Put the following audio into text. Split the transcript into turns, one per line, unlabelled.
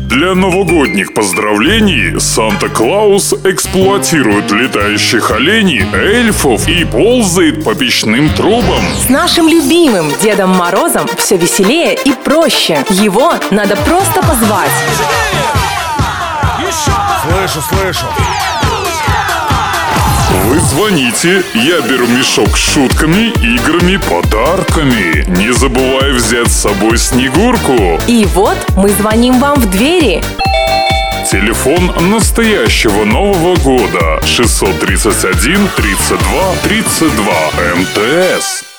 Для новогодних поздравлений Санта-Клаус эксплуатирует летающих оленей, эльфов и ползает по печным трубам.
С нашим любимым Дедом Морозом все веселее и проще. Его надо просто позвать.
Слышу.
Вы звоните, я беру мешок с шутками, играми, подарками. Не забывай взять с собой Снегурку.
И вот мы звоним вам в двери.
Телефон настоящего Нового года 631 32 32 МТС.